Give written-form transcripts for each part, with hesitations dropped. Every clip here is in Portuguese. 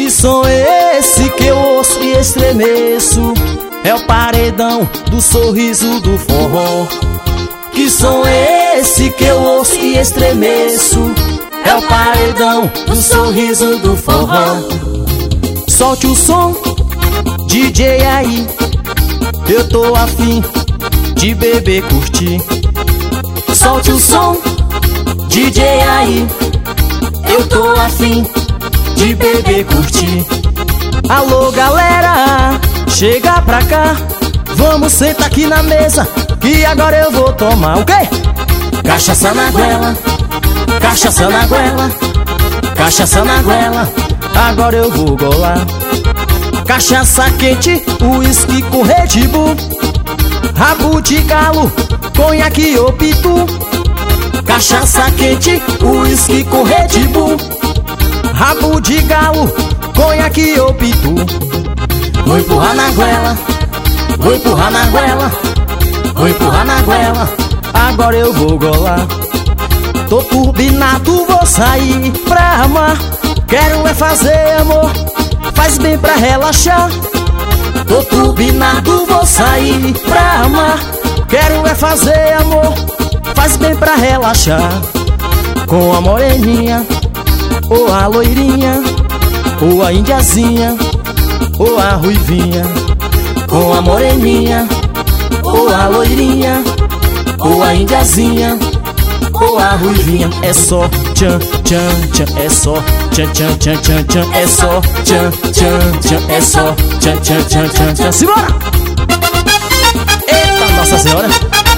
Que som é esse que eu ouço e estremeço? É o paredão do sorriso do forró. Que som é esse que eu ouço e estremeço? É o paredão do sorriso do forró. Solte o som, DJ aí, eu tô afim de beber, curtir. Solte o som, DJ aí, eu tô afim de beber, curtir. Alô galera, chega pra cá, vamos sentar aqui na mesa, que agora eu vou tomar o quê? Cachaça na goela, cachaça na goela, cachaça na goela, agora eu vou golar. Cachaça quente, uísque com Red Bull, rabo de galo, conhaque ou pitu. Cachaça quente, uísque com Red Bull, rabo de galo, conhaque ou pitu. Vou empurrar na goela, vou empurrar na goela, vou empurrar na goela, agora eu vou golar. Tô turbinado, vou sair pra amar, quero é fazer amor, faz bem pra relaxar. Tô turbinado, vou sair pra amar, quero é fazer amor, faz bem pra relaxar. Com a moreninha, ou a loirinha, ou a indiazinha, ou a ruivinha. Com a moreninha, ou a loirinha, ou a indiazinha, ou a ruivinha. É só tchan, tchan, tchan, é só tchan, tchan, tchan, tchan, tchan, é só tchan, tchan, tchan, é só tchan, tchan, tchan, tchan, tchan. Simbora! Eita, Nossa Senhora!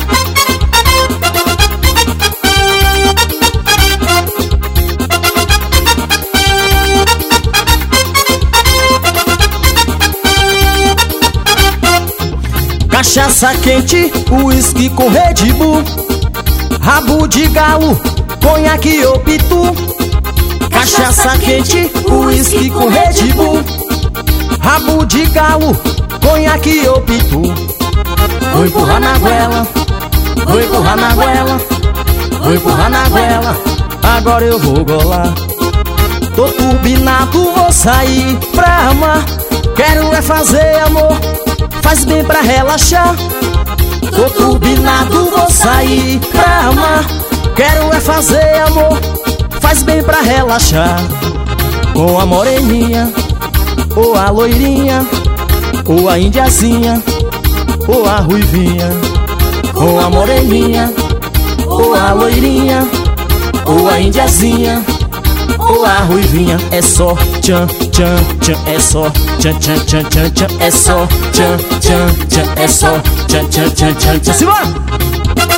Cachaça quente, uísque com Red Bull, rabo de galo, conhaque ou pitu. Cachaça quente, uísque com Red Bull, rabo de galo, conhaque ou pitu. Vou empurrar na goela, vou empurrar na goela, vou empurrar na goela, agora eu vou golar. Tô turbinado, vou sair pra amar, quero é fazer amor, faz bem pra relaxar. Tô turbinado, vou sair pra amar, quero é fazer amor, faz bem pra relaxar. Com a moreninha, ou a loirinha, ou a indiazinha, ou a ruivinha. Com a moreninha, ou a loirinha, ou a indiazinha, ou a ruivinha. É só tchan, tchan, tchan, é só tchan, tchan, tchan, tchan, tchan, é só tchan, tchan, tchan, é só tchan, tchan, tchan, tchan, tchan. Simbora!